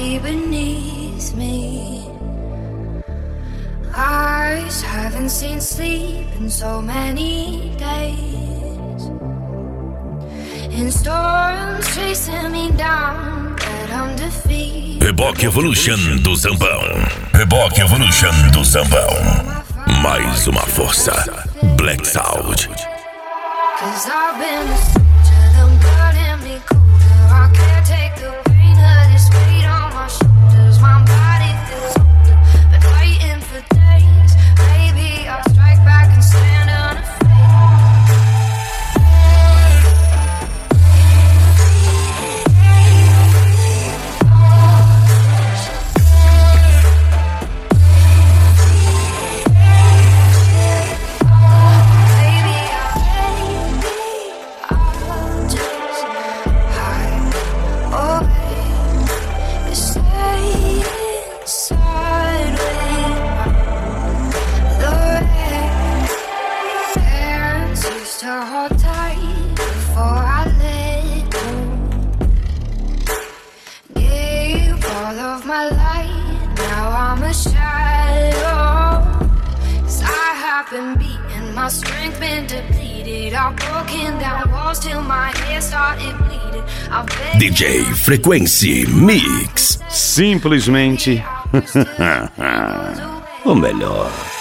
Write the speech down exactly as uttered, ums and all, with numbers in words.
body beneath me. Eyes haven't seen sleep in so many days. In storms chasing me down, but I'm defeated. Reboque Evolution do Zambão. Reboque Evolution do Zambão. Mais uma força. Black Sound. Cause I've been a soldier, them blood in me colder. I can't take the pain of this weight on my shoulders. My body feels older, been waiting for days. Maybe I'll strike back and stand unafraid. Been beaten, my strength been depleted. I've broken down walls till my head started bleeding. D J Frequency Mix. Simplesmente o melhor.